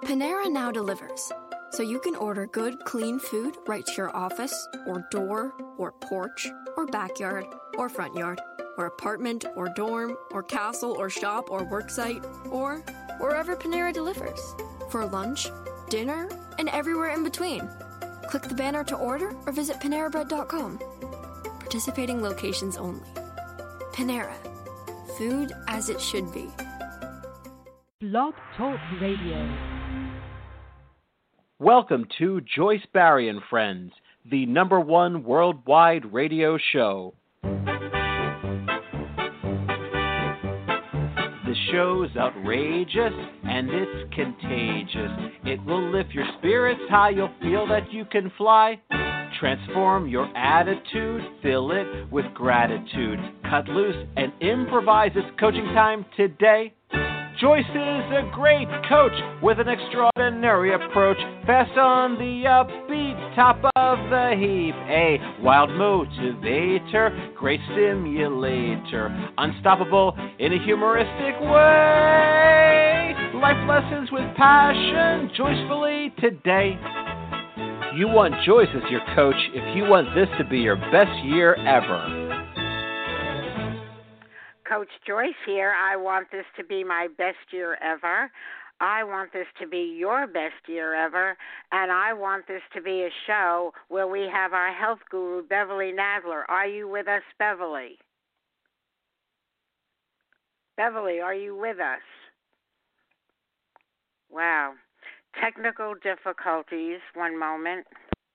Panera now delivers, so you can order good, clean food right to your office, or door, or porch, or backyard, or front yard, or apartment, or dorm, or castle, or shop, or worksite, or wherever Panera delivers. For lunch, dinner, and everywhere in between. Click the banner to order or visit PaneraBread.com. Participating locations only. Panera. Food as it should be. Blog Talk Radio. Welcome to Joyce Barrie and Friends, the #1 worldwide radio show. The show's outrageous and it's contagious. It will lift your spirits high, you'll feel that you can fly. Transform your attitude, fill it with gratitude. Cut loose and improvise. It's coaching time today. Joyce is a great coach with an extraordinary approach. Fast on the upbeat, top of the heap. A wild motivator, great stimulator. Unstoppable in a humoristic way. Life lessons with passion, joyfully today. You want Joyce as your coach if you want this to be your best year ever. Coach Joyce here. I want this to be my best year ever. I want this to be your best year ever. And I want this to be a show where we have our health guru, Beverly Nadler. Are you with us, Beverly? Beverly, are you with us? Wow. Technical difficulties. One moment.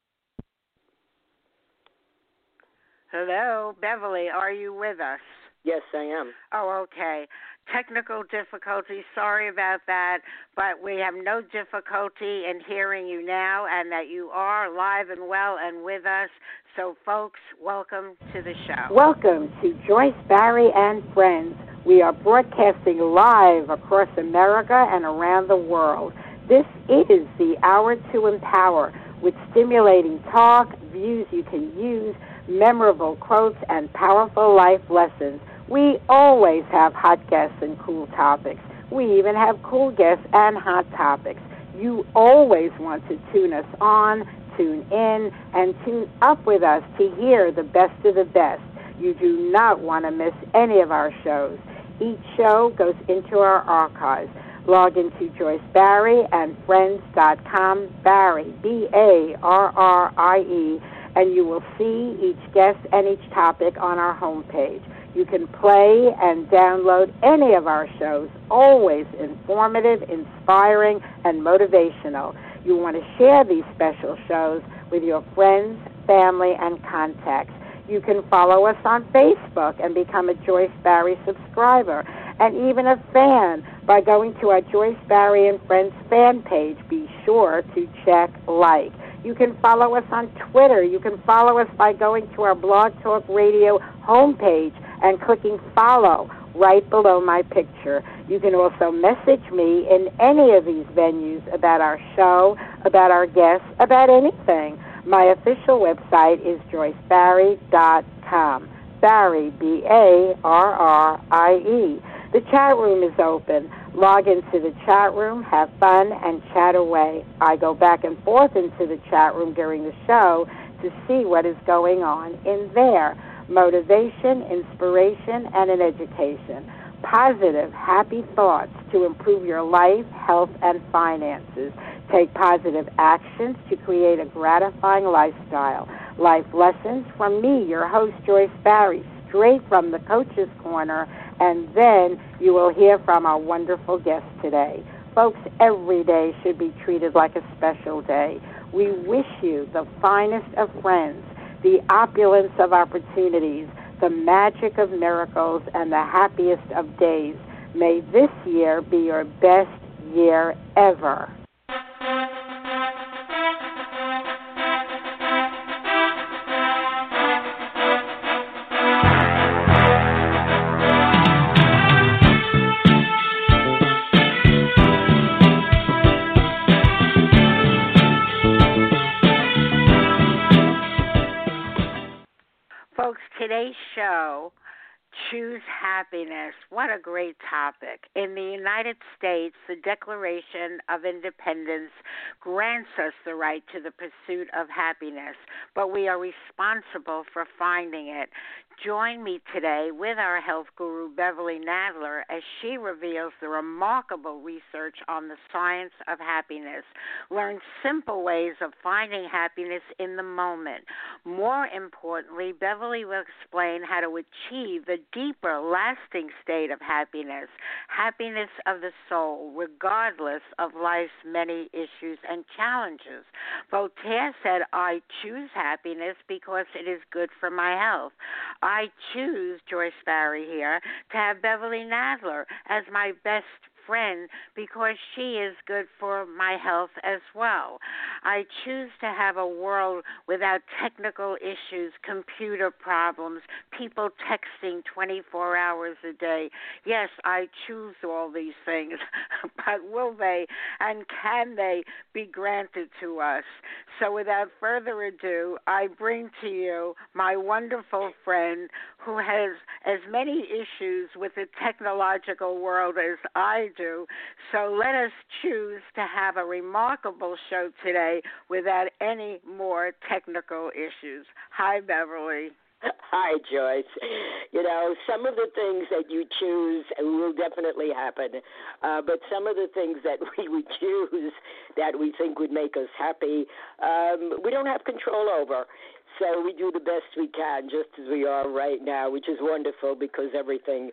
Hello, Beverly, are you with us? Yes, I am. Oh, okay. Technical difficulties. Sorry about that, but we have no difficulty in hearing you now and that you are live and well and with us. So, folks, welcome to the show. Welcome to Joyce Barrie and Friends. We are broadcasting live across America and around the world. This is the Hour to Empower with stimulating talk, views you can use, memorable quotes, and powerful life lessons. We always have hot guests and cool topics. We even have cool guests and hot topics. You always want to tune us on, tune in, and tune up with us to hear the best of the best. You do not want to miss any of our shows. Each show goes into our archives. Log into Joyce Barrie and Friends.com, Barrie, Barrie, and you will see each guest and each topic on our homepage. You can play and download any of our shows, always informative, inspiring, and motivational. You want to share these special shows with your friends, family, and contacts. You can follow us on Facebook and become a Joyce Barrie subscriber, and even a fan by going to our Joyce Barrie and Friends fan page. Be sure to check like. You can follow us on Twitter. You can follow us by going to our Blog Talk Radio homepage and clicking follow right below my picture. You can also message me in any of these venues about our show, about our guests, about anything. My official website is joycebarrie.com. Barrie, Barrie. The chat room is open. Log into the chat room, have fun, and chat away. I go back and forth into the chat room during the show to see what is going on in there. Motivation, inspiration, and an education. Positive, happy thoughts to improve your life, health, and finances. Take positive actions to create a gratifying lifestyle. Life lessons from me, your host, Joyce Barrie, straight from the Coach's Corner, and then you will hear from our wonderful guest today. Folks, every day should be treated like a special day. We wish you the finest of friends, the opulence of opportunities, the magic of miracles, and the happiest of days. May this year be your best year ever. Folks, today's show Choose happiness. What a great topic. In the United States, the Declaration of Independence grants us the right to the pursuit of happiness, but we are responsible for finding it. Join me today with our health guru, Beverly Nadler, as she reveals the remarkable research on the science of happiness. Learn simple ways of finding happiness in the moment. More importantly, Beverly will explain how to achieve the deeper, lasting state of happiness of the soul, regardless of life's many issues and challenges. Voltaire said, I choose happiness because it is good for my health. I choose, Joyce Barry here, to have Beverly Nadler as my best friend because she is good for my health as well. I choose to have a world without technical issues, computer problems, people texting 24 hours a day. Yes, I choose all these things, but will they and can they be granted to us? So without further ado, I bring to you my wonderful friend who has as many issues with the technological world as I do. So let us choose to have a remarkable show today without any more technical issues. Hi, Beverly. Hi, Joyce. You know, some of the things that you choose will definitely happen, but some of the things that we would choose that we think would make us happy, we don't have control over. So we do the best we can just as we are right now, which is wonderful because everything,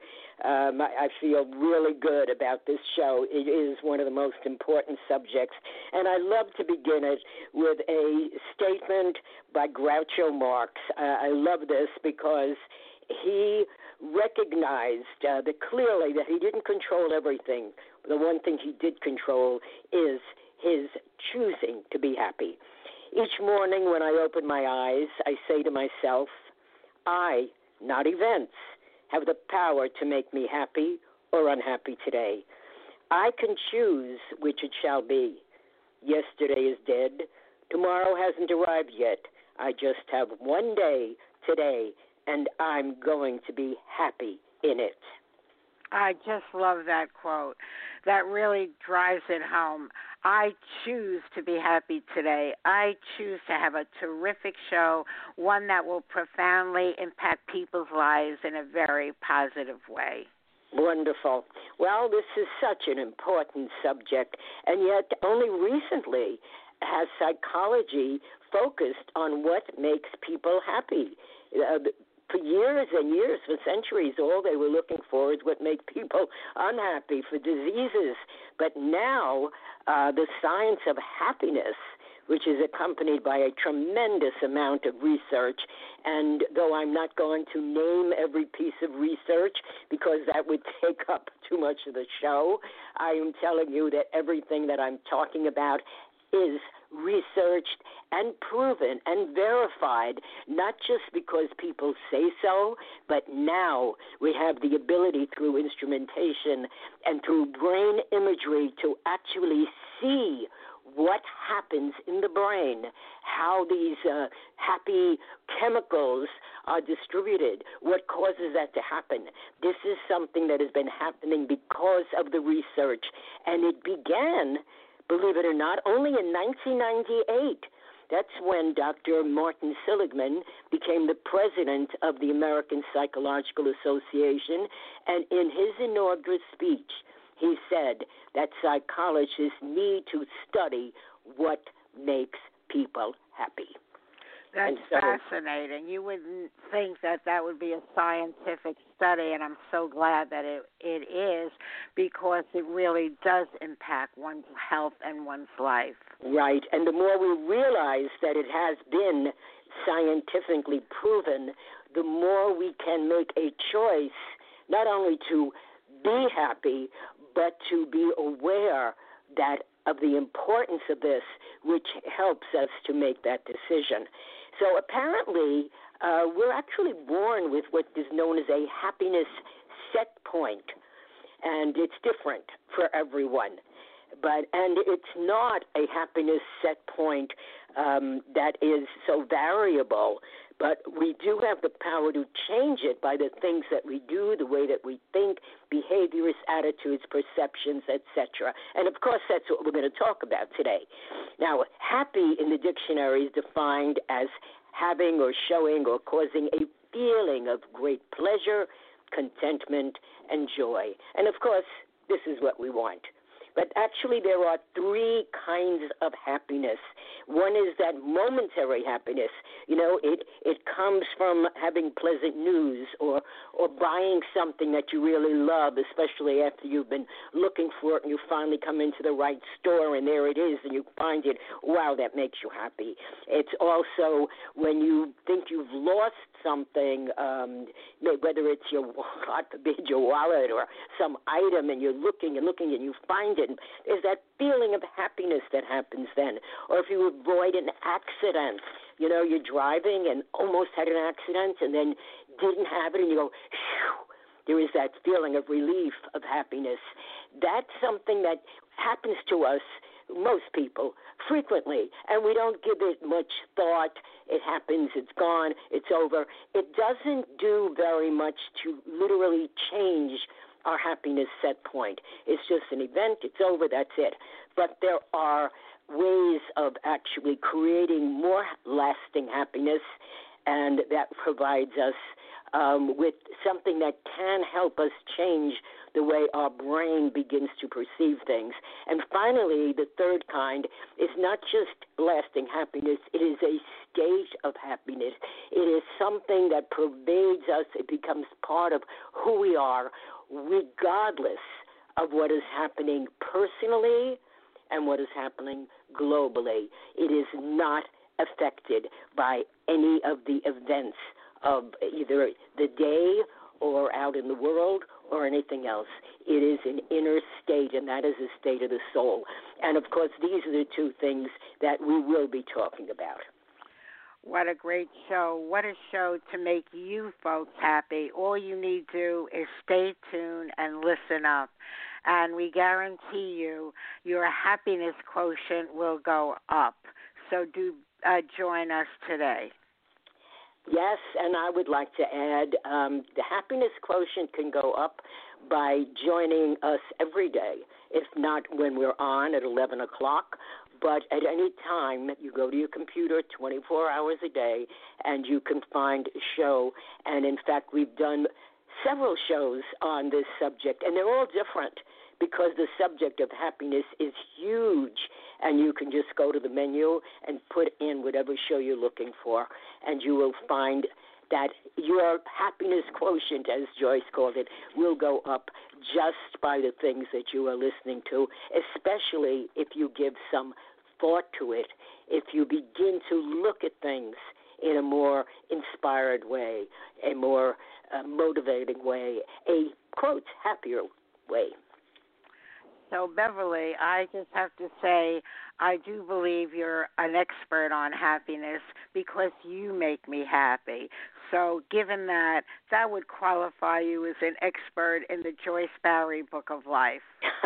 I feel really good about this show. It is one of the most important subjects. And I love to begin it with a statement by Groucho Marx. I love this because he recognized that clearly that he didn't control everything. The one thing he did control is his choosing to be happy. Each morning when I open my eyes, I say to myself, I, not events, have the power to make me happy or unhappy today. I can choose which it shall be. Yesterday is dead. Tomorrow hasn't arrived yet. I just have one day today, and I'm going to be happy in it. I just love that quote. That really drives it home. I choose to be happy today. I choose to have a terrific show, one that will profoundly impact people's lives in a very positive way. Wonderful. Well, this is such an important subject, and yet only recently has psychology focused on what makes people happy. For years and years, for centuries, all they were looking for is what makes people unhappy, for diseases. But now the science of happiness, which is accompanied by a tremendous amount of research, and though I'm not going to name every piece of research because that would take up too much of the show, I am telling you that everything that I'm talking about is researched and proven and verified, not just because people say so, but now we have the ability through instrumentation and through brain imagery to actually see what happens in the brain, how these happy chemicals are distributed, what causes that to happen. This is something that has been happening because of the research, and it began, believe it or not, only in 1998. That's when Dr. Martin Seligman became the president of the American Psychological Association, and in his inaugural speech, he said that psychologists need to study what makes people happy. That's fascinating. You wouldn't think that would be a scientific study, and I'm so glad that it is, because it really does impact one's health and one's life. Right, and the more we realize that it has been scientifically proven, the more we can make a choice not only to be happy, but to be aware that of the importance of this, which helps us to make that decision. So apparently, we're actually born with what is known as a happiness set point, and it's different for everyone. And it's not a happiness set point that is so variable, But we do have the power to change it by the things that we do, the way that we think, behaviors, attitudes, perceptions, etc. And, of course, that's what we're going to talk about today. Now, happy in the dictionary is defined as having or showing or causing a feeling of great pleasure, contentment, and joy. And, of course, this is what we want. But actually there are three kinds of happiness. One is that momentary happiness. You know, it comes from having pleasant news or buying something that you really love, especially after you've been looking for it and you finally come into the right store and there it is and you find it. Wow, that makes you happy. It's also when you think you've lost something, whether it's your, God forbid, your wallet or some item, and you're looking and you find it. And there's that feeling of happiness that happens then. Or if you avoid an accident, you know, you're driving and almost had an accident and then didn't have it, and you go, phew, there is that feeling of relief, of happiness. That's something that happens to us, most people, frequently, and we don't give it much thought. It happens, it's gone, it's over. It doesn't do very much to literally change our happiness set point. It's just an event, it's over, that's it. But there are ways of actually creating more lasting happiness, and that provides us with something that can help us change the way our brain begins to perceive things. And finally, the third kind is not just lasting happiness, it is a state of happiness. It is something that pervades us. It becomes part of who we are, regardless of what is happening personally and what is happening globally. It is not affected by any of the events of either the day or out in the world or anything else. It is an inner state, and that is a state of the soul. And, of course, these are the two things that we will be talking about. What a great show. What a show to make you folks happy. All you need to do is stay tuned and listen up. And we guarantee you your happiness quotient will go up. So do join us today. Yes, and I would like to add the happiness quotient can go up by joining us every day, if not when we're on at 11 o'clock, but at any time. You go to your computer 24 hours a day, and you can find a show. And, in fact, we've done several shows on this subject, and they're all different because the subject of happiness is huge, and you can just go to the menu and put in whatever show you're looking for, and you will find that your happiness quotient, as Joyce called it, will go up just by the things that you are listening to, especially if you give some thought to it, if you begin to look at things in a more inspired way, a more motivating way, a, quote, happier way. So, Beverly, I just have to say, I do believe you're an expert on happiness because you make me happy. So, given that, that would qualify you as an expert in the Joyce Barrie Book of Life.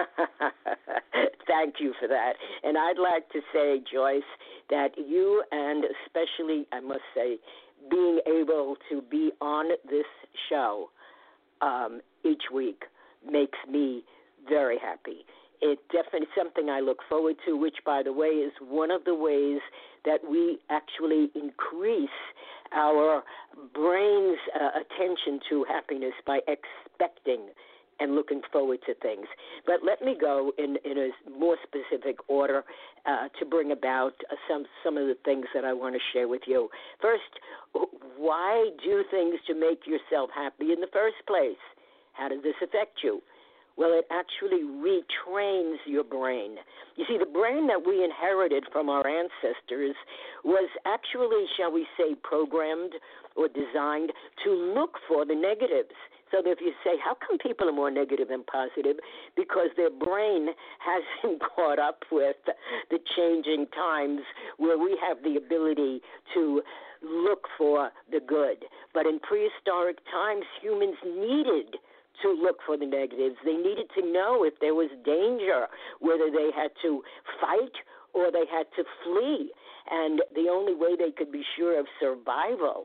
Thank you for that. And I'd like to say, Joyce, that you, and especially, I must say, being able to be on this show each week makes me very happy. It's definitely something I look forward to, which, by the way, is one of the ways that we actually increase our brain's attention to happiness by expecting and looking forward to things. But let me go in a more specific order to bring about some of the things that I want to share with you. First, why do things to make yourself happy in the first place? How does this affect you? Well, it actually retrains your brain. You see, the brain that we inherited from our ancestors was actually, shall we say, programmed or designed to look for the negatives. So that if you say, how come people are more negative than positive? Because their brain hasn't caught up with the changing times where we have the ability to look for the good. But in prehistoric times, humans needed to look for the negatives. They needed to know if there was danger, whether they had to fight or they had to flee. And the only way they could be sure of survival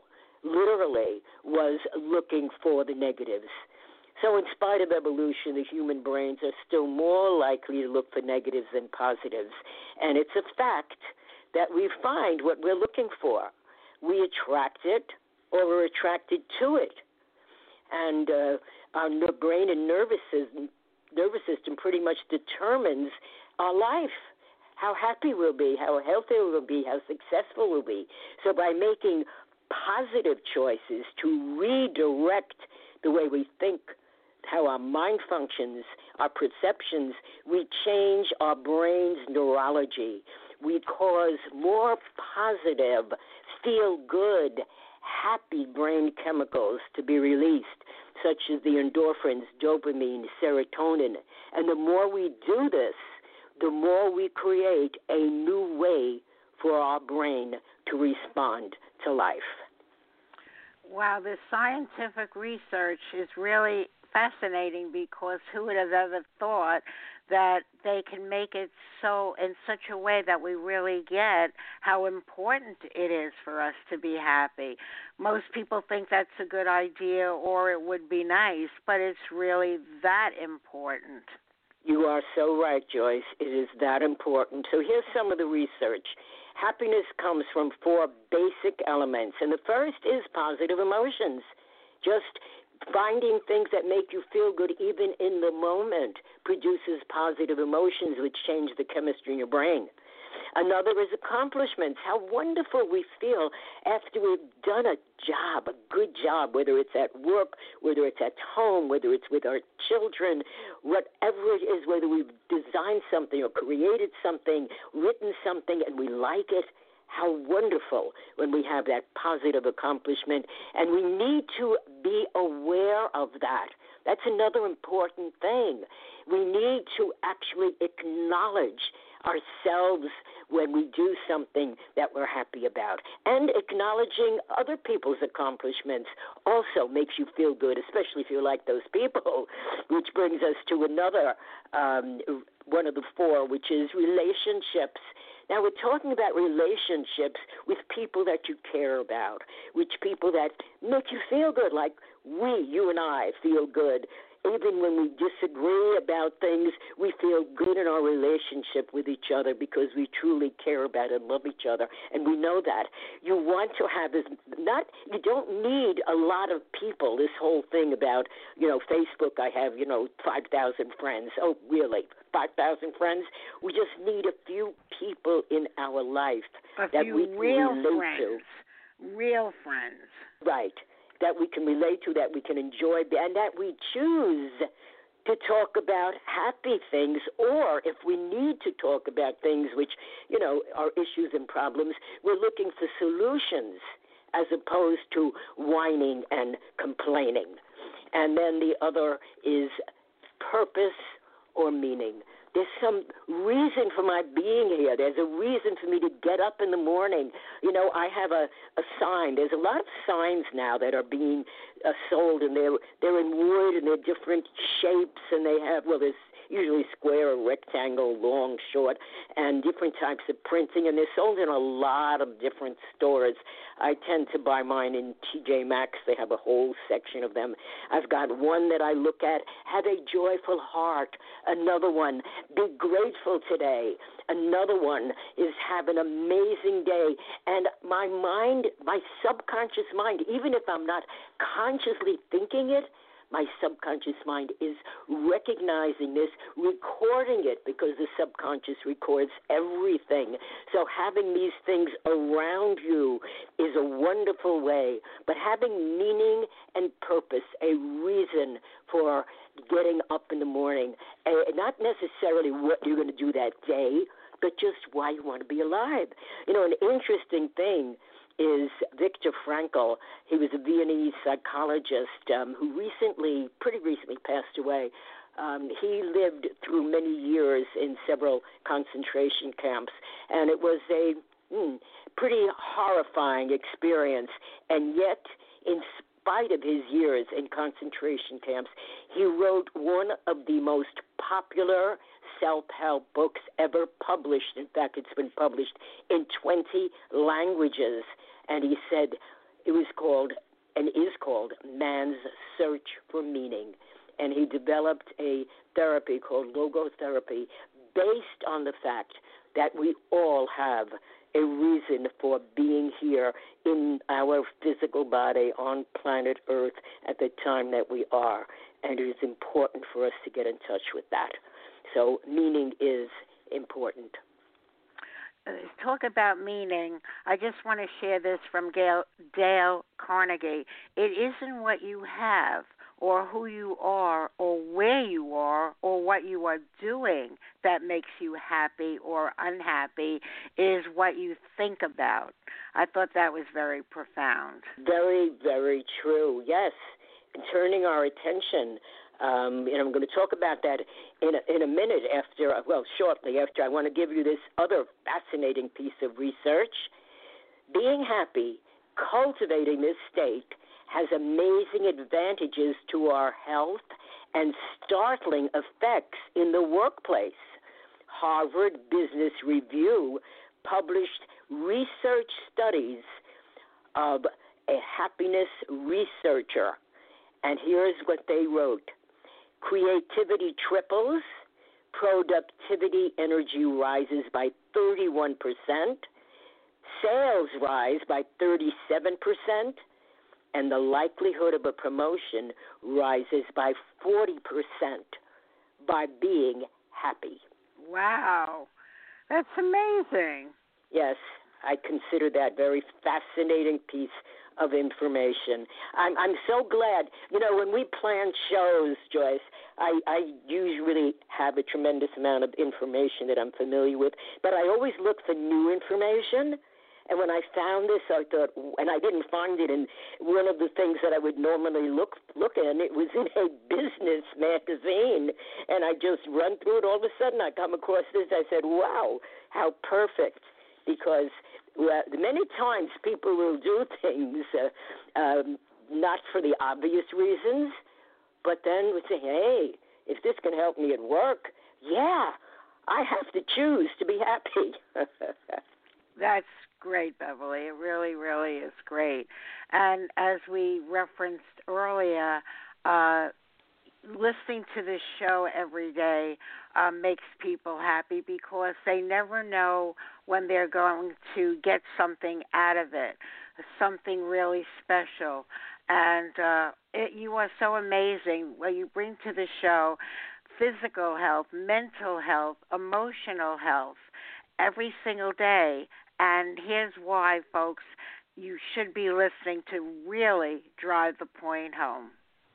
literally was looking for the negatives. So in spite of evolution, the human brains are still more likely to look for negatives than positives. And it's a fact that we find what we're looking for. We attract it or we're attracted to it. And our brain and nervous system pretty much determines our life, how happy we'll be, how healthy we'll be, how successful we'll be. So by making positive choices to redirect the way we think, how our mind functions, our perceptions, we change our brain's neurology. We cause more positive, feel-good, happy brain chemicals to be released, such as the endorphins, dopamine, serotonin. And the more we do this, the more we create a new way for our brain to respond to life. Wow, this scientific research is really fascinating, because who would have ever thought that they can make it so in such a way that we really get how important it is for us to be happy. Most people think that's a good idea or it would be nice, but it's really that important. You are so right, Joyce. It is that important. So here's some of the research. Happiness comes from 4 basic elements, and the first is positive emotions. Just finding things that make you feel good even in the moment produces positive emotions, which change the chemistry in your brain. Another is accomplishments, how wonderful we feel after we've done a job, a good job, whether it's at work, whether it's at home, whether it's with our children, whatever it is, whether we've designed something or created something, written something, and we like it. How wonderful when we have that positive accomplishment, and we need to be aware of that. That's another important thing. We need to actually acknowledge ourselves when we do something that we're happy about. And acknowledging other people's accomplishments also makes you feel good, especially if you like those people, which brings us to another one of the 4, which is relationships. Now, we're talking about relationships with people that you care about, with people that make you feel good, like you and I feel good. Even when we disagree about things, we feel good in our relationship with each other because we truly care about and love each other, and we know that. You want to have this, you don't need a lot of people, this whole thing about, Facebook, I have, 5,000 friends. Oh, really? 5,000 friends? We just need a few people in our life that we can relate to. Real friends. Right. That we can relate to, that we can enjoy, and that we choose to talk about happy things, or if we need to talk about things which, are issues and problems, we're looking for solutions as opposed to whining and complaining. And then the other is purpose or meaning. There's some reason for my being here. There's a reason for me to get up in the morning. I have a sign. There's a lot of signs now that are being sold, and they're in wood, and they're different shapes, and they have, there's usually square or rectangle, long, short, and different types of printing, and they're sold in a lot of different stores. I tend to buy mine in TJ Maxx. They have a whole section of them. I've got one that I look at, have a joyful heart. Another one, be grateful today. Another one is have an amazing day. And my mind, my subconscious mind, even if I'm not consciously thinking it, my subconscious mind is recognizing this, recording it, because the subconscious records everything. So having these things around you is a wonderful way. But having meaning and purpose, a reason for getting up in the morning, not necessarily what you're going to do that day, but just why you want to be alive. An interesting thing is Viktor Frankl. He was a Viennese psychologist who pretty recently passed away. He lived through many years in several concentration camps, and it was a pretty horrifying experience. And yet, in spite of his years in concentration camps, he wrote one of the most popular self-help books ever published. In fact, it's been published in 20 languages. And he said, It was called and is called Man's Search for Meaning. And he developed a therapy called logotherapy based on the fact that we all have a reason for being here in our physical body on planet Earth at the time that we are. And it is important for us to get in touch with that. So meaning is important. Talk about meaning. I just want to share this from Dale Carnegie. It isn't what you have or who you are or where you are or what you are doing that makes you happy or unhappy. It is what you think about. I thought that was very profound. Very, very true. Yes. Turning our attention. And I'm going to talk about that in a minute shortly after. I want to give you this other fascinating piece of research. Being happy, cultivating this state, has amazing advantages to our health and startling effects in the workplace. Harvard Business Review published research studies of a happiness researcher. And here's what they wrote. Creativity triples, productivity energy rises by 31%, sales rise by 37%, and the likelihood of a promotion rises by 40% by being happy. Wow, that's amazing. Yes, I consider that very fascinating piece of information. I'm so glad. You know, when we plan shows, Joyce, I usually have a tremendous amount of information that I'm familiar with, but I always look for new information. And when I found this, I thought, and I didn't find it in one of the things that I would normally look in. It was in a business magazine, and I just run through it. All of a sudden, I come across this. I said, wow, how perfect, because many times people will do things not for the obvious reasons, but then would say, hey, if this can help me at work, yeah, I have to choose to be happy. That's great, Beverly. It really, really is great. And as we referenced earlier, listening to this show every day makes people happy because they never know when they're going to get something out of it, something really special. And you are so amazing. What you bring to the show, physical health, mental health, emotional health, every single day. And here's why, folks, you should be listening to really drive the point home.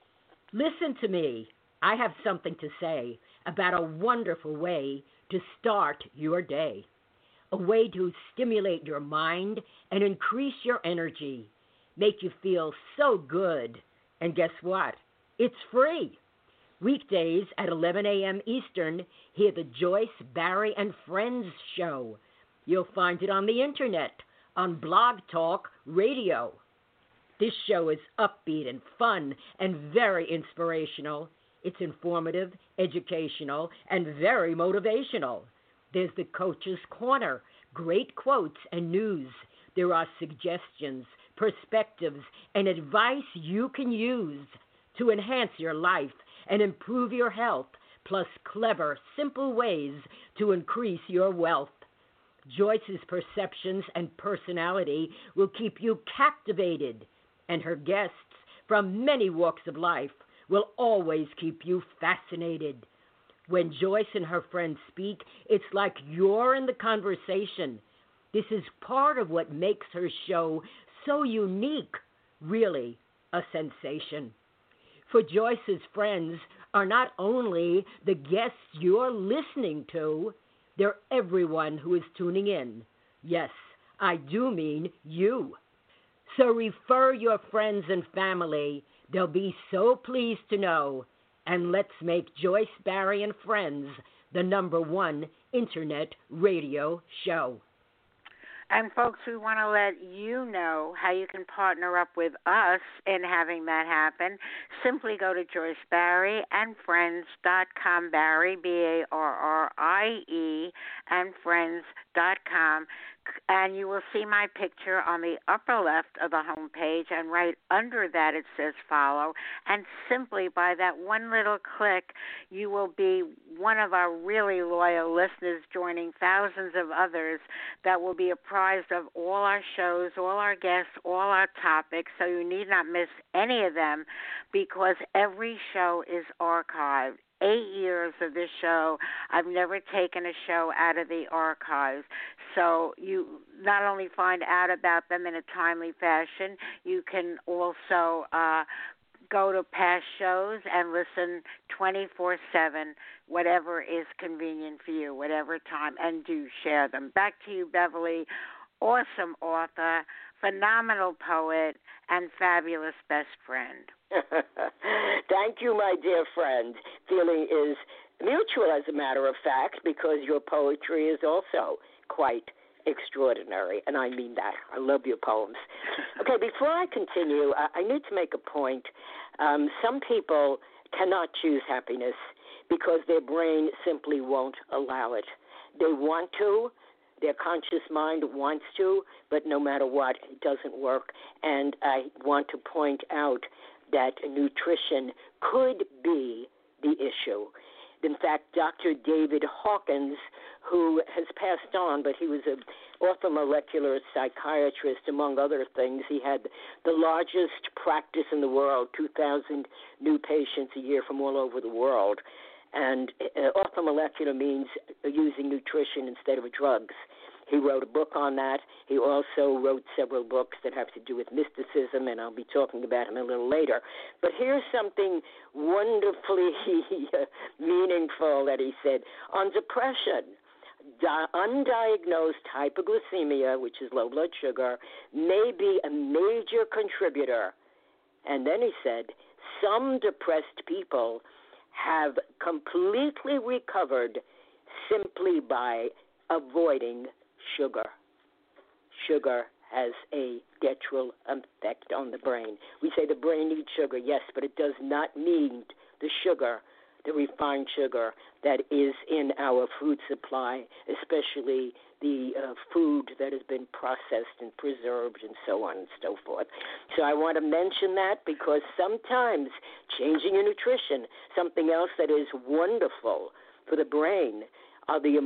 Listen to me. I have something to say about a wonderful way to start your day, a way to stimulate your mind and increase your energy, make you feel so good. And guess what? It's free. Weekdays at 11 a.m. Eastern, hear the Joyce, Barrie, and Friends show. You'll find it on the internet, on Blog Talk Radio. This show is upbeat and fun and very inspirational. It's informative, educational, and very motivational. There's the Coach's Corner, great quotes and news. There are suggestions, perspectives, and advice you can use to enhance your life and improve your health, plus clever, simple ways to increase your wealth. Joyce's perceptions and personality will keep you captivated, and her guests from many walks of life will always keep you fascinated. When Joyce and her friends speak, it's like you're in the conversation. This is part of what makes her show so unique, really a sensation. For Joyce's friends are not only the guests you're listening to, they're everyone who is tuning in. Yes, I do mean you. So refer your friends and family. They'll be so pleased to know. And let's make Joyce, Barrie, and Friends the #1 internet radio show. And folks, we want to let you know how you can partner up with us in having that happen. Simply go to JoyceBarrieandFriends.com, Barrie, Barrie, and Friends.com, and you will see my picture on the upper left of the home page, and right under that it says follow. And simply by that one little click, you will be one of our really loyal listeners, joining thousands of others that will be apprised of all our shows, all our guests, all our topics, so you need not miss any of them, because every show is archived. 8 years of this show, I've never taken a show out of the archives. So you not only find out about them in a timely fashion, you can also go to past shows and listen 24/7, whatever is convenient for you, whatever time, and do share them. Back to you, Beverly. Awesome author, phenomenal poet, and fabulous best friend. Thank you, my dear friend. Feeling is mutual, as a matter of fact, because your poetry is also quite extraordinary, and I mean that. I love your poems. Okay, before I continue, I need to make a point. Some people cannot choose happiness because their brain simply won't allow it. They want to. Their conscious mind wants to, but no matter what, it doesn't work. And I want to point out that nutrition could be the issue. In fact, Dr. David Hawkins, who has passed on, but he was an orthomolecular psychiatrist, among other things. He had the largest practice in the world, 2,000 new patients a year from all over the world. And orthomolecular means using nutrition instead of drugs. He wrote a book on that. He also wrote several books that have to do with mysticism, and I'll be talking about him a little later. But here's something wonderfully meaningful that he said. On depression, undiagnosed hypoglycemia, which is low blood sugar, may be a major contributor. And then he said, some depressed people have completely recovered simply by avoiding sugar. Sugar has a detrimental effect on the brain. We say the brain needs sugar, yes, but it does not need the sugar, the refined sugar that is in our food supply, especially the food that has been processed and preserved and so on and so forth. So I want to mention that because sometimes changing your nutrition, something else that is wonderful for the brain, are the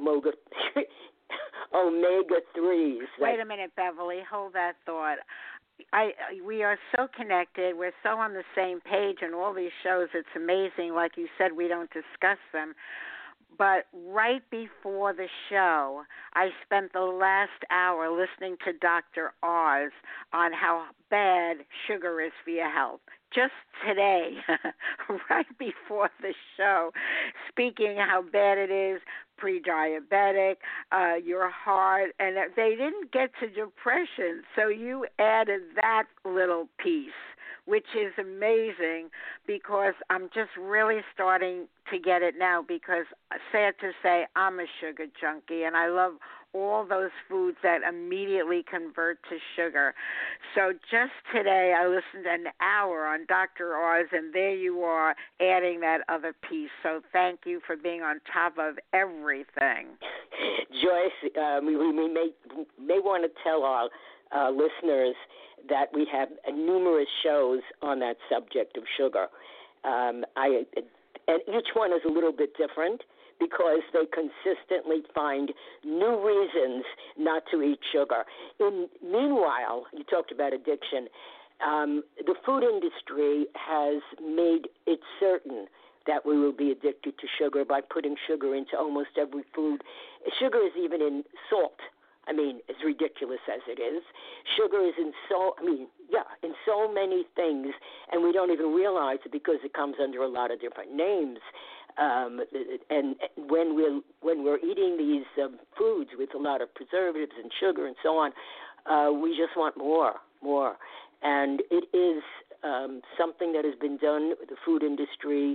omega-3s. Wait a minute, Beverly. Hold that thought. We are so connected. We're so on the same page in all these shows. It's amazing. Like you said, we don't discuss them. But right before the show, I spent the last hour listening to Dr. Oz on how bad sugar is for your health. Just today, right before the show, speaking how bad it is, pre-diabetic, your heart, and they didn't get to depression. So you added that little piece, which is amazing because I'm just really starting to get it now because, sad to say, I'm a sugar junkie, and I love all those foods that immediately convert to sugar. So just today I listened an hour on Dr. Oz, and there you are adding that other piece. So thank you for being on top of everything. Joyce, we may want to tell our listeners that we have numerous shows on that subject of sugar. And each one is a little bit different because they consistently find new reasons not to eat sugar. Meanwhile, you talked about addiction. The food industry has made it certain that we will be addicted to sugar by putting sugar into almost every food. Sugar is even in salt. I mean, as ridiculous as it is, sugar is in so many things, and we don't even realize it because it comes under a lot of different names. And when we're eating these foods with a lot of preservatives and sugar and so on, we just want more. And it is something that has been done with the food industry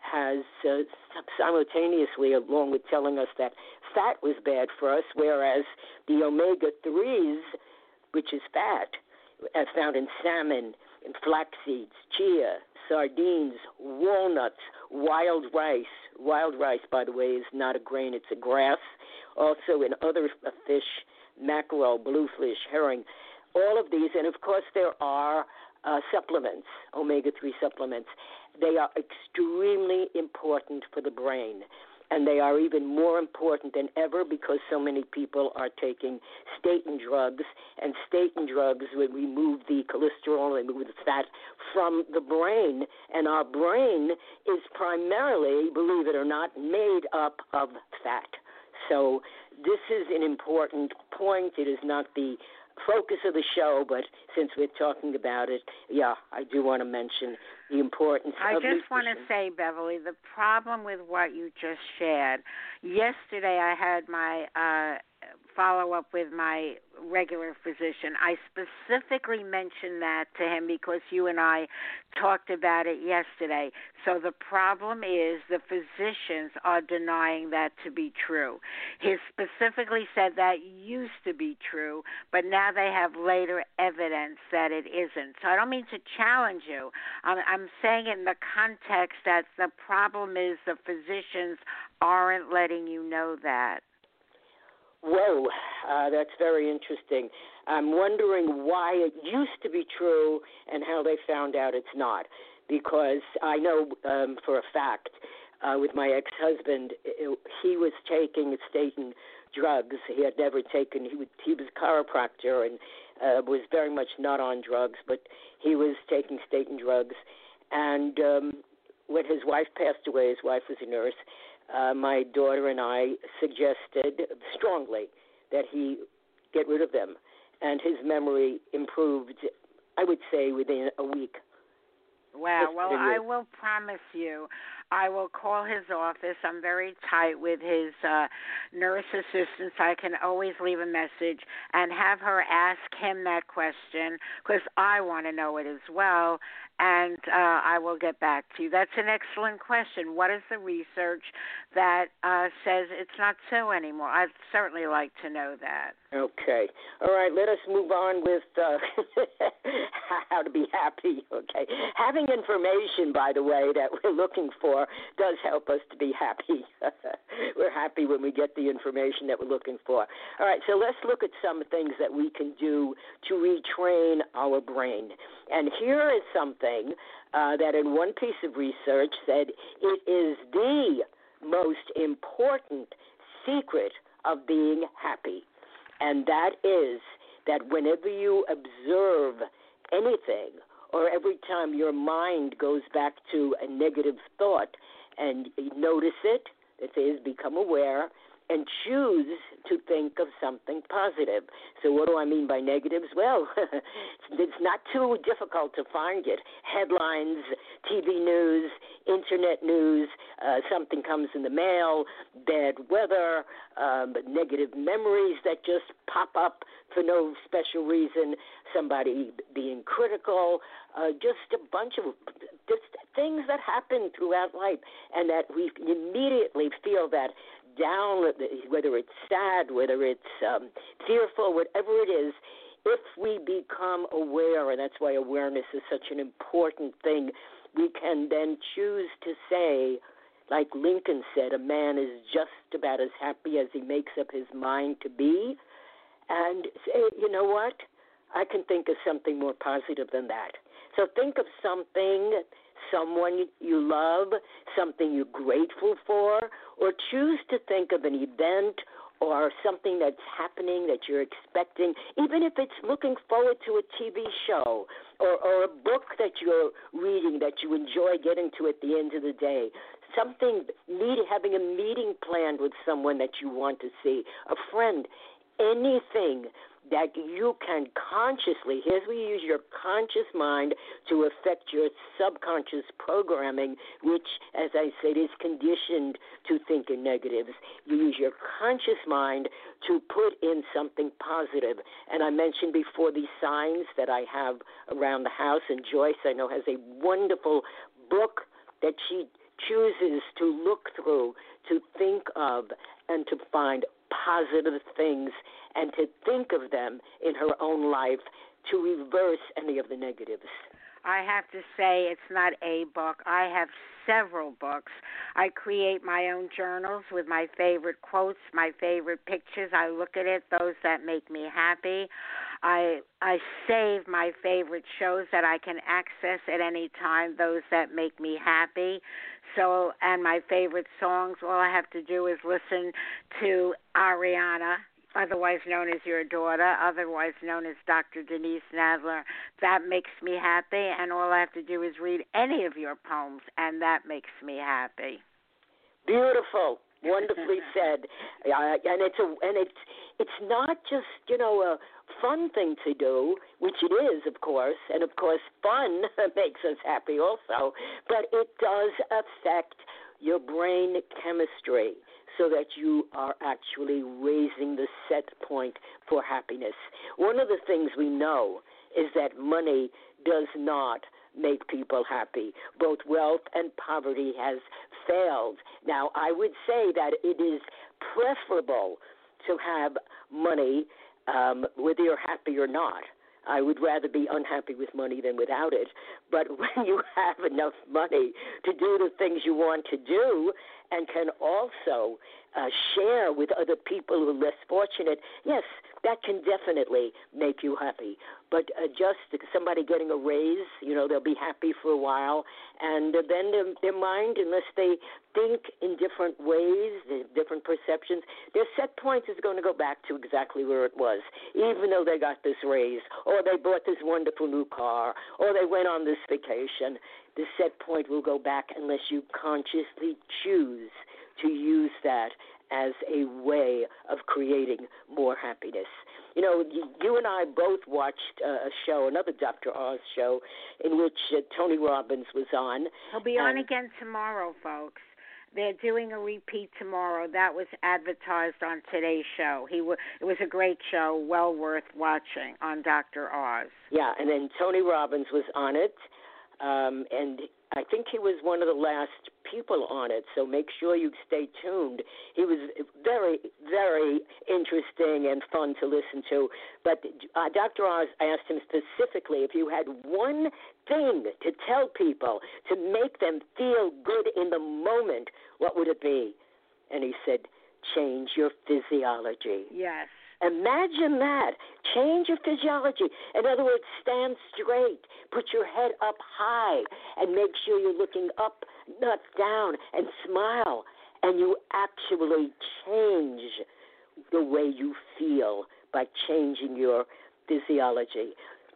has simultaneously, along with telling us that fat was bad for us, whereas the omega-3s, which is fat, as found in salmon, in flax seeds, chia, sardines, walnuts, wild rice. Wild rice, by the way, is not a grain, it's a grass. Also in other fish, mackerel, bluefish, herring, all of these. And, of course, there are supplements, omega-3 supplements. They are extremely important for the brain. And they are even more important than ever because so many people are taking statin drugs, and statin drugs would remove the cholesterol and remove the fat from the brain. And our brain is primarily, believe it or not, made up of fat. So this is an important point. It is not the focus of the show, but since we're talking about it, I do want to mention the importance of nutrition. I just want to say, Beverly, the problem with what you just shared, yesterday I had my follow-up with my regular physician. I specifically mentioned that to him because you and I talked about it yesterday. So the problem is the physicians are denying that to be true. He specifically said that used to be true, but now they have later evidence that it isn't. So I don't mean to challenge you. I'm saying it in the context that the problem is the physicians aren't letting you know that. Whoa, that's very interesting. I'm wondering why it used to be true and how they found out it's not. Because I know for a fact with my ex-husband, he was taking statin drugs. He had never taken, he was a chiropractor and was very much not on drugs, but he was taking statin drugs. And when his wife passed away, his wife was a nurse, my daughter and I suggested strongly that he get rid of them. And his memory improved, I would say, within a week. Wow. Well, I will promise you, I will call his office. I'm very tight with his nurse assistant, so I can always leave a message and have her ask him that question because I want to know it as well, and I will get back to you. That's an excellent question. What is the research that says it's not so anymore? I'd certainly like to know that. Okay. All right, let us move on with how to be happy, okay? Having information, by the way, that we're looking for does help us to be happy. We're happy when we get the information that we're looking for. All right, so let's look at some things that we can do to retrain our brain. And here is something that in one piece of research said it is the most important secret of being happy. And that is that whenever you observe anything or every time your mind goes back to a negative thought and you notice it, that is, become aware, and choose to think of something positive. So what do I mean by negatives? Well, it's not too difficult to find it. Headlines, TV news, internet news, something comes in the mail, bad weather, negative memories that just pop up for no special reason, somebody being critical, just a bunch of just things that happen throughout life, and that we immediately feel that down, whether it's sad, whether it's fearful, whatever it is, if we become aware, and that's why awareness is such an important thing, we can then choose to say, like Lincoln said, a man is just about as happy as he makes up his mind to be, and say, you know what, I can think of something more positive than that. So think of something, someone you love, something you're grateful for, or choose to think of an event or something that's happening that you're expecting, even if it's looking forward to a TV show or a book that you're reading that you enjoy getting to at the end of the day, something, having a meeting planned with someone that you want to see, a friend, anything that you can consciously, here's where you use your conscious mind to affect your subconscious programming, which, as I said, is conditioned to think in negatives. You use your conscious mind to put in something positive. And I mentioned before these signs that I have around the house, and Joyce, I know, has a wonderful book that she chooses to look through, to think of, and to find positive things and to think of them in her own life to reverse any of the negatives. I have to say it's not a book. I have several books. I create my own journals with my favorite quotes, my favorite pictures. I look at it, those that make me happy. I save my favorite shows that I can access at any time, those that make me happy. So, and my favorite songs, all I have to do is listen to Ariana, otherwise known as your daughter, otherwise known as Dr. Denise Nadler. That makes me happy, and all I have to do is read any of your poems, and that makes me happy. Beautiful, wonderfully said. And it's not just a fun thing to do, which it is, of course, and of course fun makes us happy also, but it does affect your brain chemistry, so that you are actually raising the set point for happiness. One of the things we know is that money does not make people happy. Both wealth and poverty has failed. Now, I would say that it is preferable to have money whether you're happy or not. I would rather be unhappy with money than without it. But when you have enough money to do the things you want to do and can also share with other people who are less fortunate, yes, that can definitely make you happy. But just somebody getting a raise, they'll be happy for a while, and then their mind, unless they think in different ways, different perceptions, their set point is going to go back to exactly where it was, even though they got this raise, or they bought this wonderful new car, or they went on this vacation. The set point will go back unless you consciously choose to use that as a way of creating more happiness. You and I both watched a show, another Dr. Oz show, in which Tony Robbins was on. He'll be on again tomorrow, folks. They're doing a repeat tomorrow. That was advertised on today's show. It was a great show, well worth watching on Dr. Oz. Yeah, and then Tony Robbins was on it, and I think he was one of the last people on it, so make sure you stay tuned. He was very, very interesting and fun to listen to. But Dr. Oz asked him specifically, if you had one thing to tell people to make them feel good in the moment, what would it be? And he said, change your physiology. Yes. Imagine that. Change your physiology. In other words, stand straight. Put your head up high and make sure you're looking up, not down, and smile. And you actually change the way you feel by changing your physiology.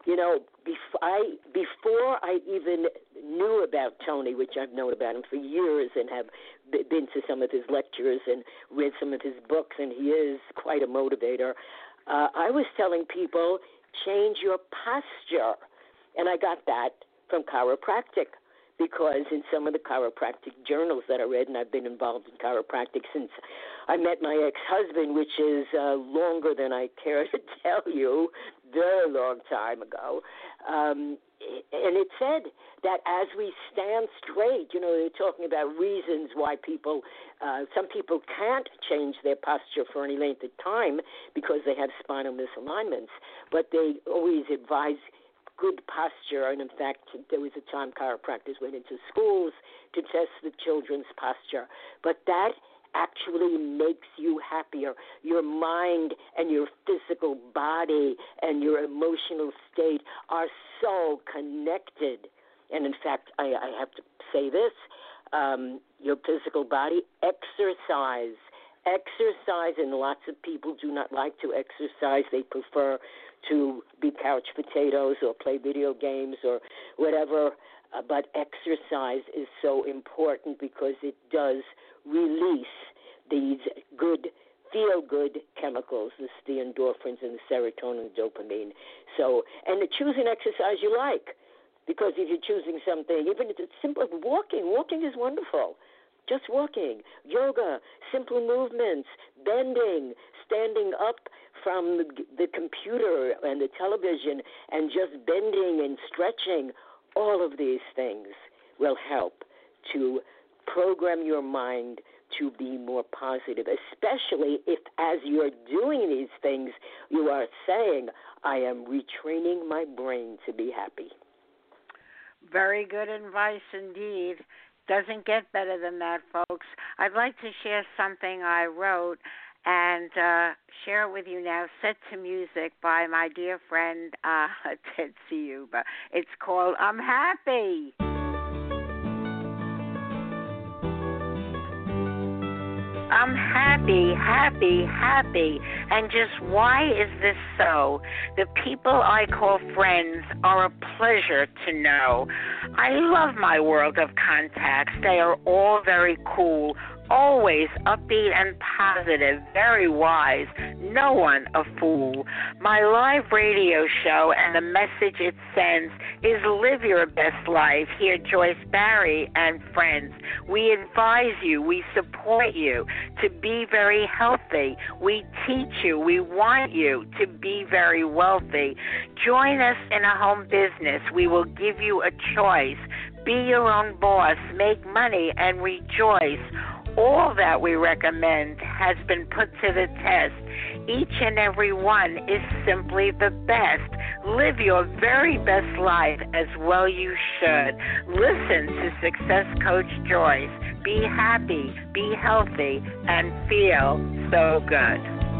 Before I even knew about Tony, which I've known about him for years and have been to some of his lectures and read some of his books, and he is quite a motivator, I was telling people, change your posture. And I got that from chiropractic, because in some of the chiropractic journals that I read, and I've been involved in chiropractic since I met my ex-husband, which is longer than I care to tell you, very long time ago. And it said that as we stand straight, they're talking about reasons why some people can't change their posture for any length of time because they have spinal misalignments, but they always advise good posture. And in fact, there was a time chiropractors went into schools to test the children's posture. But that actually makes you happier. Your mind and your physical body and your emotional state are so connected. And in fact, I have to say this, your physical body, exercise, and lots of people do not like to exercise. They prefer to be couch potatoes or play video games or whatever, but exercise is so important because it does release these good, feel-good chemicals, the endorphins and the serotonin and dopamine. So, and choose an exercise you like, because if you're choosing something, even if it's simple, walking is wonderful. Just walking, yoga, simple movements, bending, standing up from the computer and the television and just bending and stretching, all of these things will help to program your mind to be more positive, especially if as you're doing these things, you are saying, I am retraining my brain to be happy. Very good advice indeed. Doesn't get better than that, folks. I'd like to share something I wrote and share it with you now, set to music by my dear friend Ted Ciuba. It's called I'm Happy. I'm happy, happy, happy. And just why is this so? The people I call friends are a pleasure to know. I love my world of contacts. They are all very cool, always upbeat and positive, very wise, no one a fool. My live radio show and the message it sends is live your best life. Hear Joyce Barry and friends. We advise you, we support you to be very healthy. We teach you, we want you to be very wealthy. Join us in a home business. We will give you a choice. Be your own boss, make money, and rejoice. All that we recommend has been put to the test. Each and every one is simply the best. Live your very best life as well you should. Listen to Success Coach Joyce. Be happy, be healthy, and feel so good.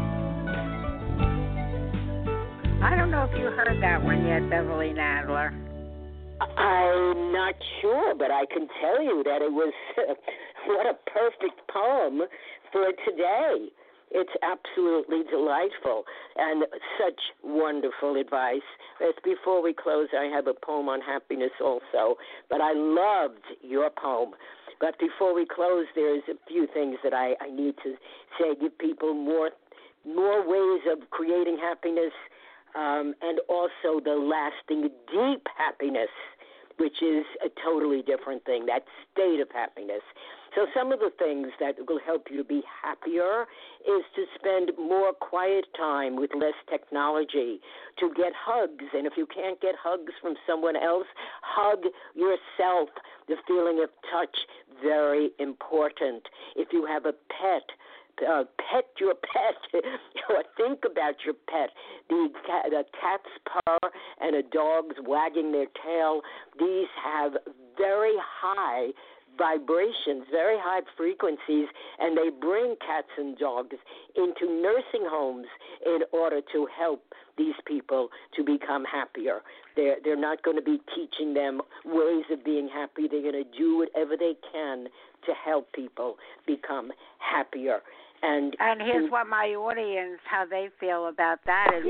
I don't know if you heard that one yet, Beverly Nadler. I'm not sure, but I can tell you that it was what a perfect poem for today. It's absolutely delightful and such wonderful advice. As before we close, I have a poem on happiness also, but I loved your poem. But before we close, there's a few things that I need to say. Give people more ways of creating happiness, and also the lasting, deep happiness, which is a totally different thing, that state of happiness. So some of the things that will help you to be happier is to spend more quiet time with less technology, to get hugs. And if you can't get hugs from someone else, hug yourself. The feeling of touch, very important. If you have a pet, pet your pet, or think about your pet. The cat's purr and a dog's wagging their tail, these have very high vibrations, very high frequencies, and they bring cats and dogs into nursing homes in order to help these people to become happier. They're not going to be teaching them ways of being happy. They're going to do whatever they can to help people become happier. And here's what my audience, how they feel about that is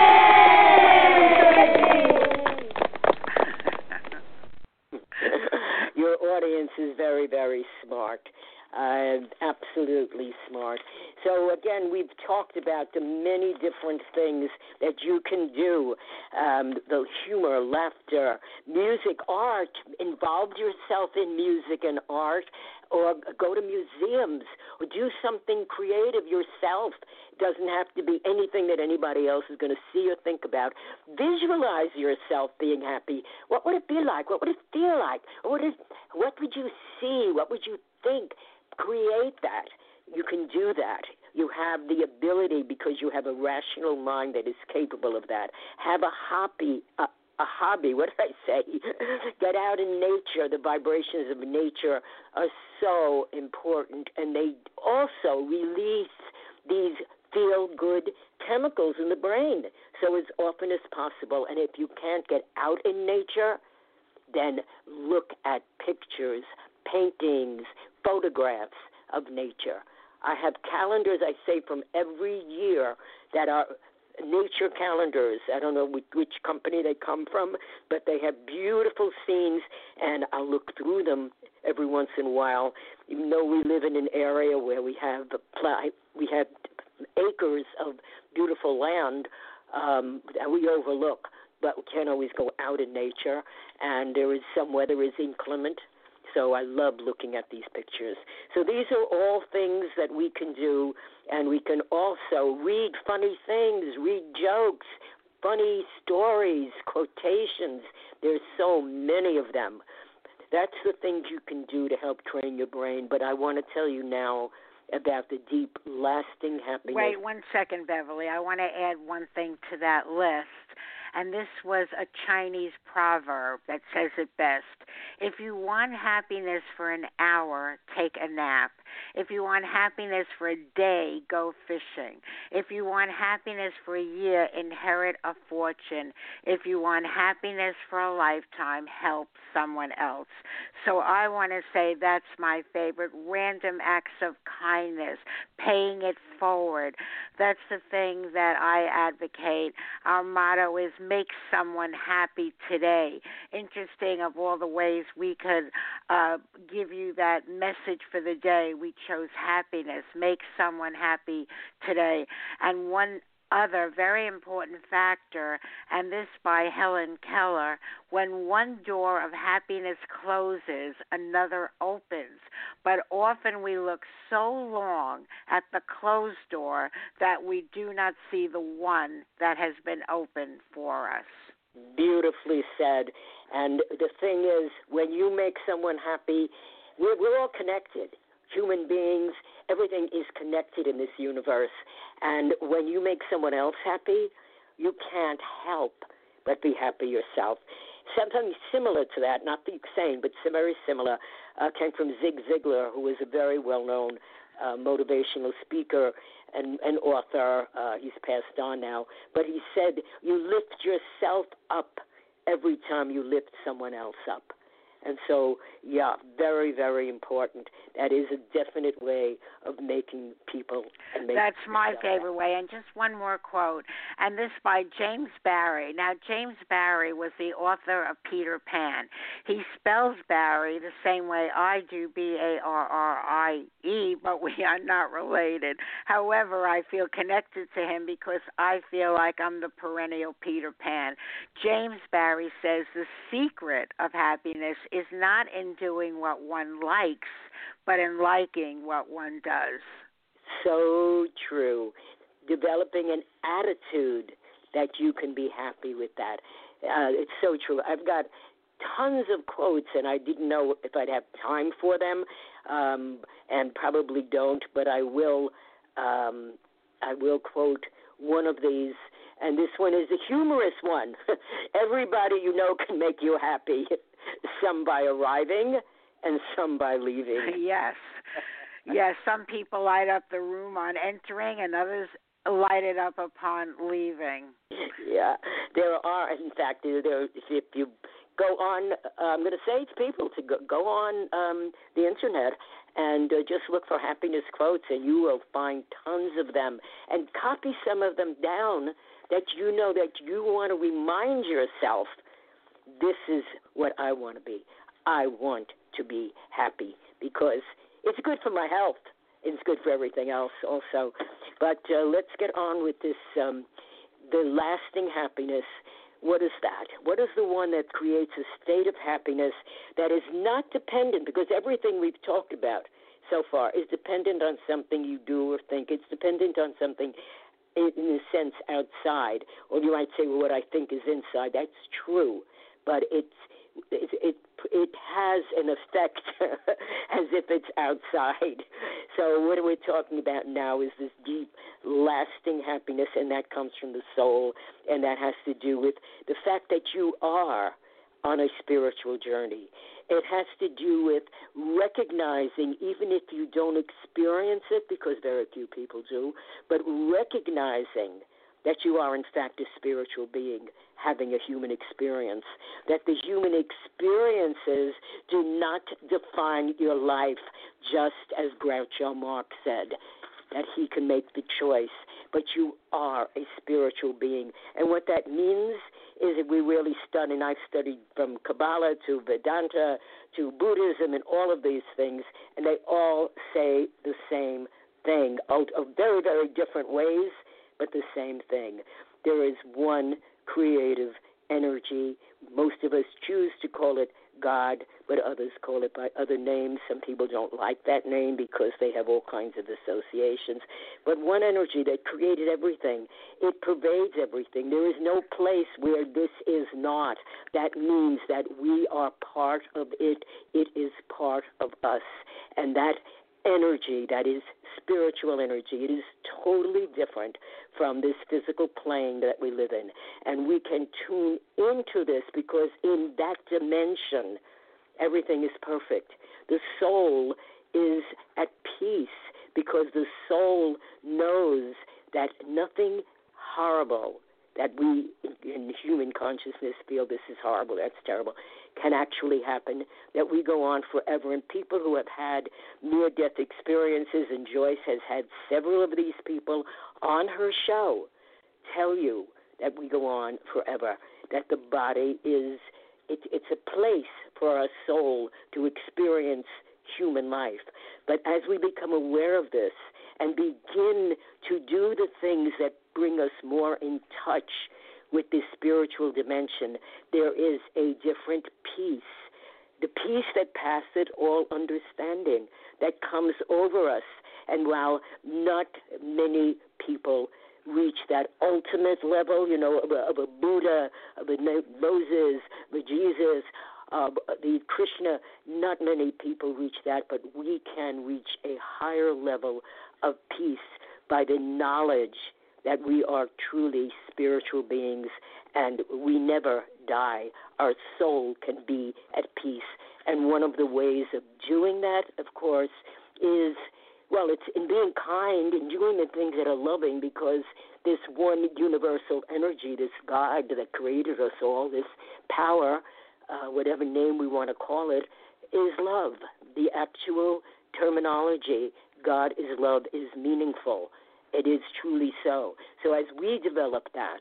Your audience is very, very smart, absolutely smart. So, again, we've talked about the many different things that you can do, the humor, laughter, music, art. Involve yourself in music and art, or go to museums, or do something creative yourself. It doesn't have to be anything that anybody else is going to see or think about. Visualize yourself being happy. What would it be like? What would it feel like? What would you see? What would you think? Create that. You can do that. You have the ability because you have a rational mind that is capable of that. Have a hobby. A hobby, what did I say? Get out in nature. The vibrations of nature are so important, and they also release these feel-good chemicals in the brain. So as often as possible, and if you can't get out in nature, then look at pictures, paintings, photographs of nature. I have calendars, I say, from every year that are nature calendars. I don't know which company they come from, but they have beautiful scenes, and I look through them every once in a while. Even though we live in an area where we have acres of beautiful land that we overlook, but we can't always go out in nature, and some weather is inclement. So I love looking at these pictures. So these are all things that we can do, and we can also read funny things, read jokes, funny stories, quotations. There's so many of them. that's the things you can do to help train your brain. But I want to tell you now about the deep, lasting happiness. Wait 1 second, Beverly. I want to add one thing to that list. And this was a Chinese proverb that says it best. If you want happiness for an hour, take a nap. If you want happiness for a day, go fishing. If you want happiness for a year, inherit a fortune. If you want happiness for a lifetime, help someone else. So I want to say that's my favorite. Random acts of kindness, paying it forward. That's the thing that I advocate. Our motto is make someone happy today. Interesting of all the ways we could give you that message for the day. We chose happiness. Make someone happy today. And one other very important factor, and this by Helen Keller, when one door of happiness closes, another opens. But often we look so long at the closed door that we do not see the one that has been opened for us. Beautifully said. And the thing is, when you make someone happy, we're all connected. Human beings, everything is connected in this universe. And when you make someone else happy, you can't help but be happy yourself. Something similar to that, not the same, but very similar, came from Zig Ziglar, who is a very well-known motivational speaker and author. He's passed on now. But he said, you lift yourself up every time you lift someone else up. And so, yeah, very, very important. That is a definite way of making people. That's my favorite way. And just one more quote, and this by James Barrie. Now, James Barrie was the author of Peter Pan. He spells Barrie the same way I do, Barrie, but we are not related. However, I feel connected to him because I feel like I'm the perennial Peter Pan. James Barrie says the secret of happiness is not in doing what one likes, but in liking what one does. So true. Developing an attitude that you can be happy with that. It's so true. I've got tons of quotes, and I didn't know if I'd have time for them, and probably don't, but I will quote one of these, and this one is a humorous one. Everybody you know can make you happy. Some by arriving and some by leaving. Yes. Yes, some people light up the room on entering and others light it up upon leaving. Yeah, there are, in fact, if you go on, I'm going to say to people to go on the Internet and just look for happiness quotes, and you will find tons of them. And copy some of them down that you know that you want to remind yourself, this is what I want to be. I want to be happy because it's good for my health. It's good for everything else also. But let's get on with this, the lasting happiness. What is that? What is the one that creates a state of happiness that is not dependent, because everything we've talked about so far is dependent on something you do or think. It's dependent on something in a sense outside. Or you might say, well, what I think is inside. That's true. But it has an effect as if it's outside. So what we're talking about now is this deep, lasting happiness, and that comes from the soul, and that has to do with the fact that you are on a spiritual journey. It has to do with recognizing, even if you don't experience it, because very few people do, but recognizing that you are, in fact, a spiritual being having a human experience, that the human experiences do not define your life, just as Groucho Marx said, that he can make the choice, but you are a spiritual being. And what that means is that we really study, and I've studied from Kabbalah to Vedanta to Buddhism and all of these things, and they all say the same thing, of very, very different ways, but the same thing. There is one creative energy. Most of us choose to call it God, but others call it by other names. Some people don't like that name because they have all kinds of associations. But one energy that created everything, it pervades everything. There is no place where this is not. That means that we are part of it. It is part of us. And that energy, that is spiritual energy, it is totally different from this physical plane that we live in. And we can tune into this because in that dimension, everything is perfect. The soul is at peace because the soul knows that nothing horrible that we in human consciousness feel this is horrible, that's terrible, can actually happen, that we go on forever. And people who have had near-death experiences, and Joyce has had several of these people on her show, tell you that we go on forever, that the body is, it's a place for our soul to experience human life. But as we become aware of this and begin to do the things that bring us more in touch with this spiritual dimension, there is a different peace, the peace that passeth all understanding, that comes over us. And while not many people reach that ultimate level, of a Buddha, of a Moses, of a Jesus, the Krishna, not many people reach that, but we can reach a higher level of peace by the knowledge that we are truly spiritual beings and we never die. Our soul can be at peace. And one of the ways of doing that, of course, is, well, it's in being kind and doing the things that are loving, because this one universal energy, this God that created us all, this power, whatever name we want to call it, is love. The actual terminology, God is love, is meaningful. It is truly so. So as we develop that,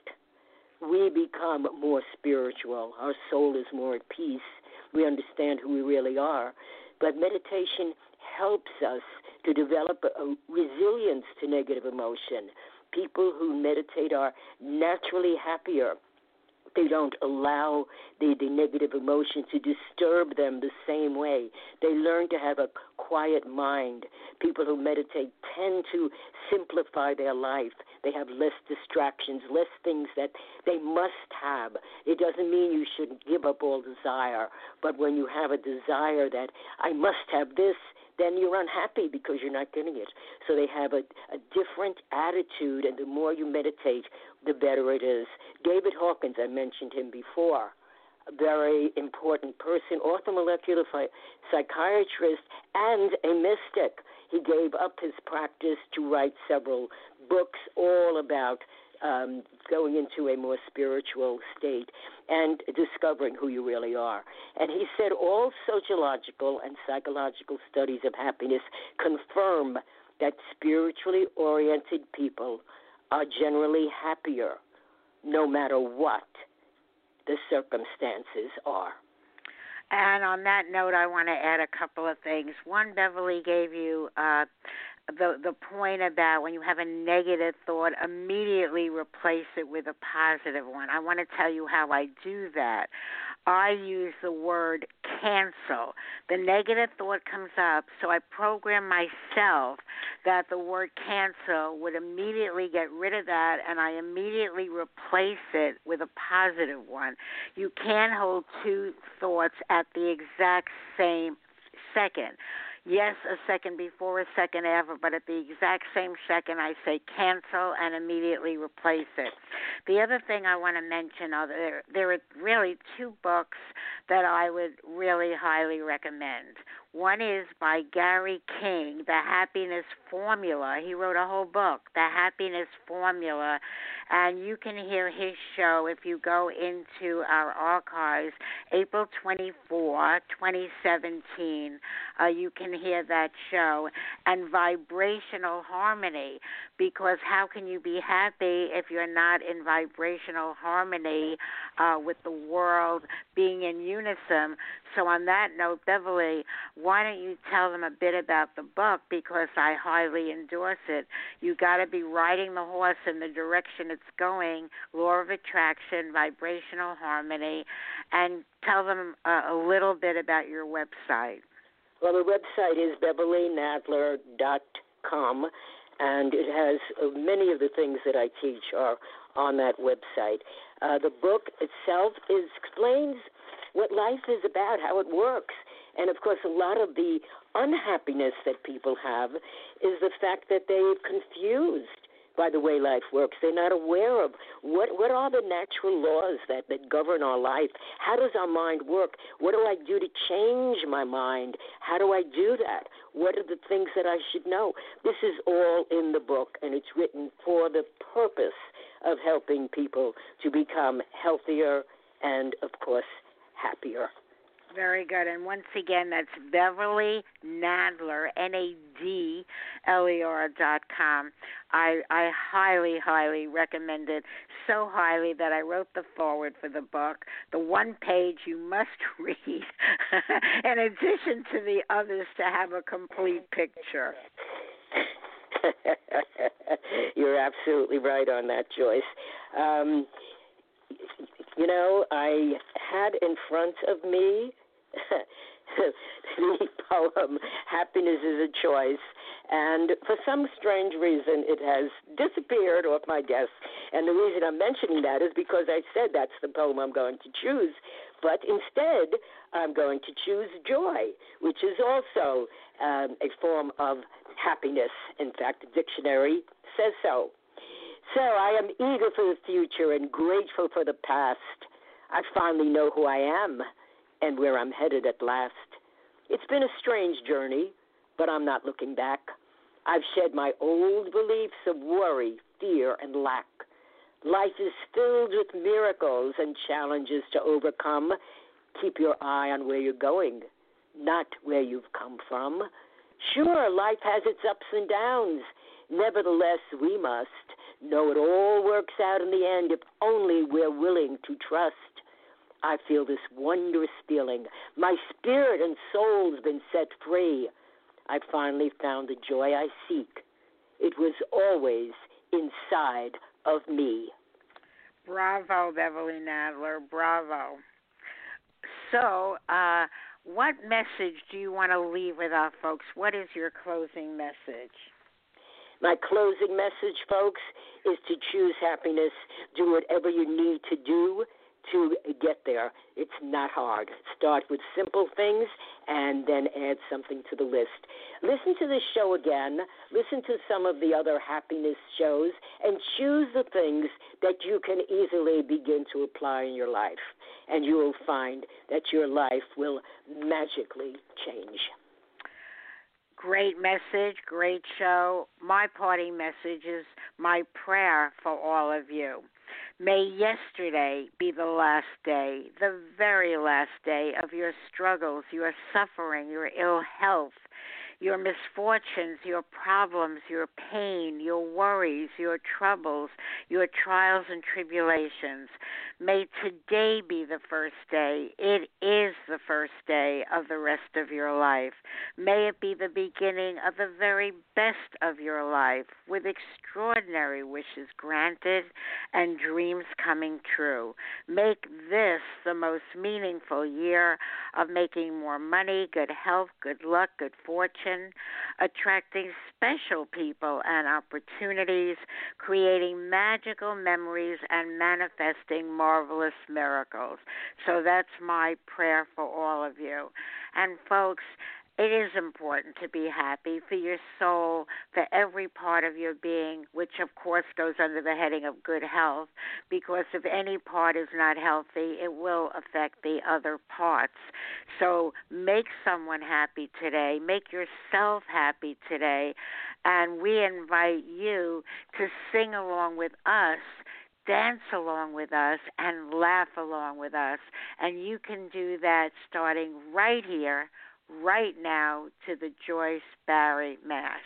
we become more spiritual. Our soul is more at peace. We understand who we really are. But meditation helps us to develop a resilience to negative emotion. People who meditate are naturally happier. They don't allow the negative emotion to disturb them the same way. They learn to have a quiet mind. People who meditate tend to simplify their life. They have less distractions, less things that they must have. It doesn't mean you should give up all desire, but when you have a desire that I must have this, then you're unhappy because you're not getting it. So they have a different attitude, and the more you meditate, the better it is. David Hawkins, I mentioned him before, a very important person, orthomolecular psychiatrist, and a mystic. He gave up his practice to write several books all about going into a more spiritual state and discovering who you really are. And he said all sociological and psychological studies of happiness confirm that spiritually oriented people are generally happier no matter what the circumstances are. And on that note, I want to add a couple of things. One, Beverly gave you the point about when you have a negative thought, immediately replace it with a positive one. I want to tell you how I do that. I use the word cancel. The negative thought comes up, so I program myself that the word cancel would immediately get rid of that, and I immediately replace it with a positive one. You can't hold two thoughts at the exact same second. Yes, a second before, a second after, but at the exact same second I say cancel and immediately replace it. The other thing I want to mention, there are really two books that I would really highly recommend. One is by Gary King, The Happiness Formula. He wrote a whole book, The Happiness Formula, and you can hear his show if you go into our archives, April 24, 2017. You can hear that show, and Vibrational Harmony, because how can you be happy if you're not in vibrational harmony with the world being in unison? So on that note, Beverly, why don't you tell them a bit about the book, because I highly endorse it. You got to be riding the horse in the direction it's going, law of attraction, vibrational harmony, and tell them a little bit about your website. Well, the website is BeverlyNadler.com, and it has many of the things that I teach are on that website. The book itself explains what life is about, how it works. And, of course, a lot of the unhappiness that people have is the fact that they're confused by the way life works. They're not aware of what are the natural laws that govern our life. How does our mind work? What do I do to change my mind? How do I do that? What are the things that I should know? This is all in the book, and it's written for the purpose of helping people to become healthier and, of course, happier. Very good. And once again, that's Beverly Nadler, NADLER.com. I highly, highly recommend it, so highly that I wrote the foreword for the book, the one page you must read, in addition to the others to have a complete picture. You're absolutely right on that, Joyce. I had in front of me the poem Happiness is a Choice, and for some strange reason it has disappeared off my desk. And the reason I'm mentioning that is because I said that's the poem I'm going to choose, but instead I'm going to choose joy, which is also a form of happiness. In fact, the dictionary says so. So I am eager for the future and grateful for the past. I finally know who I am and where I'm headed at last. It's been a strange journey, but I'm not looking back. I've shed my old beliefs of worry, fear, and lack. Life is filled with miracles and challenges to overcome. Keep your eye on where you're going, not where you've come from. Sure, life has its ups and downs. Nevertheless, we must know it all works out in the end if only we're willing to trust. I feel this wondrous feeling. My spirit and soul's been set free. I finally found the joy I seek. It was always inside of me. Bravo, Beverly Nadler. Bravo. So, what message do you want to leave with our folks? What is your closing message? My closing message, folks, is to choose happiness. Do whatever you need to do to get there. It's not hard. Start with simple things and then add something to the list. Listen to this show again. Listen to some of the other happiness shows and choose the things that you can easily begin to apply in your life. And you will find that your life will magically change. Great message, great show. My parting message is my prayer for all of you. May yesterday be the last day, the very last day of your struggles, your suffering, your ill health, your misfortunes, your problems, your pain, your worries, your troubles, your trials and tribulations. May today be the first day. It is the first day of the rest of your life. May it be the beginning of the very best of your life, with extraordinary wishes granted and dreams coming true. Make this the most meaningful year of making more money, good health, good luck, good fortune, attracting special people and opportunities, creating magical memories, and manifesting marvelous miracles. So that's my prayer for all of you. And folks, it is important to be happy for your soul, for every part of your being, which of course goes under the heading of good health, because if any part is not healthy, it will affect the other parts. So make someone happy today. Make yourself happy today. And we invite you to sing along with us, dance along with us, and laugh along with us. And you can do that starting right here, right now, to the Joyce Barrie Mash.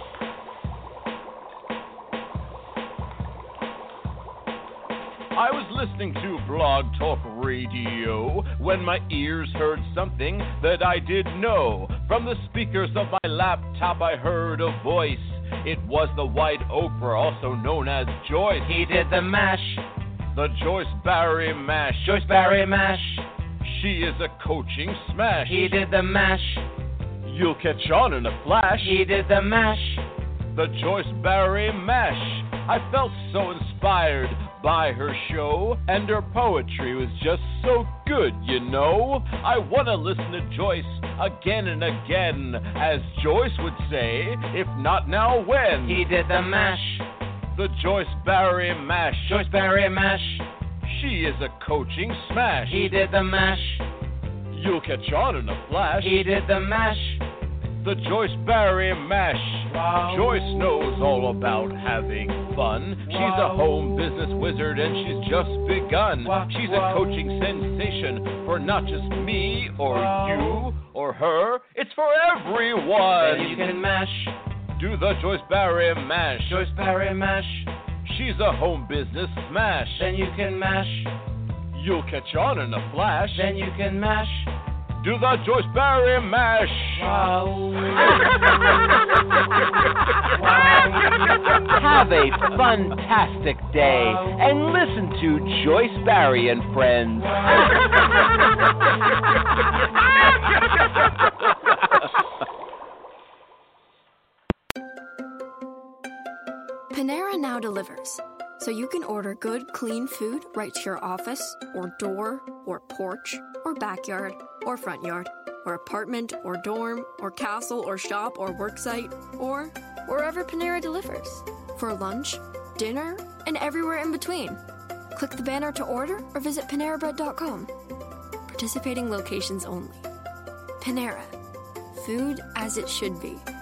I was listening to Blog Talk Radio when my ears heard something that I didn't know. From the speakers of my laptop I heard a voice. It was the White Oprah, also known as Joyce. He did the mash. The Joyce Barry Mash. Joyce Barry Mash. She is a coaching smash. He did the mash. You'll catch on in a flash. He did the mash. The Joyce Barry Mash. I felt so inspired by her show, and her poetry was just so good, you know. I want to listen to Joyce again and again, as Joyce would say, if not now, when? He did the mash. The Joyce Barry Mash. Joyce Barry Mash. She is a coaching smash. He did the mash. You'll catch on in a flash. He did the mash. The Joyce Barry Mash. Wow. Joyce knows all about having fun. Wow. She's a home business wizard and she's just begun. Wow. She's a coaching sensation for not just me or you or her. It's for everyone. Then you can mash. Do the Joyce Barry Mash. Joyce Barry Mash. She's a home business smash. Then you can mash. You'll catch on in a flash. Then you can mash. Do the Joyce Barry Mash. Wow. Have a fantastic day and listen to Joyce Barry and Friends. Panera now delivers, so you can order good, clean food right to your office, or door, or porch, or backyard, or front yard, or apartment, or dorm, or castle, or shop, or worksite, or wherever Panera delivers. For lunch, dinner, and everywhere in between. Click the banner to order or visit PaneraBread.com. Participating locations only. Panera. Food as it should be.